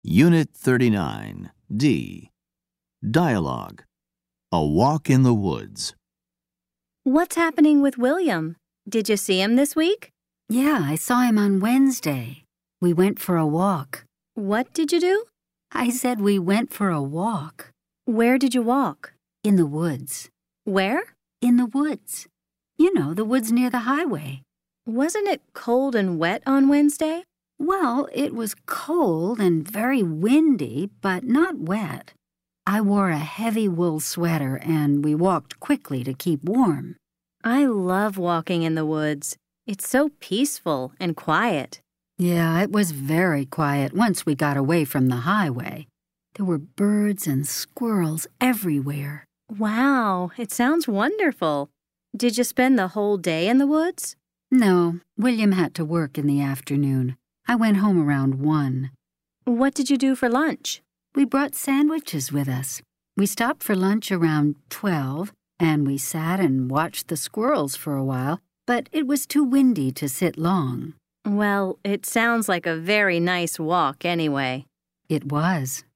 Unit 39, D. Dialogue. A walk in the woods. What's happening with William? Did you see him this week? Yeah, I saw him on Wednesday. We went for a walk. What did you do? I said we went for a walk. Where did you walk? In the woods. Where? In the woods. You know, the woods near the highway. Wasn't it cold and wet on Wednesday? Well, it was cold and very windy, but not wet. I wore a heavy wool sweater and we walked quickly to keep warm. I love walking in the woods. It's so peaceful and quiet. Yeah, it was very quiet once we got away from the highway. There were birds and squirrels everywhere. Wow, it sounds wonderful. Did you spend the whole day in the woods? No, William had to work in the afternoon. I went home around 1. What did you do for lunch? We brought sandwiches with us. We stopped for lunch around 12, and we sat and watched the squirrels for a while, but it was too windy to sit long. Well, it sounds like a very nice walk anyway. It was.